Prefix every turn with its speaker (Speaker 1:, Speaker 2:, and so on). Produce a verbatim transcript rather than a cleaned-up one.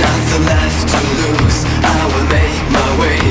Speaker 1: nothing left to lose. I will make my way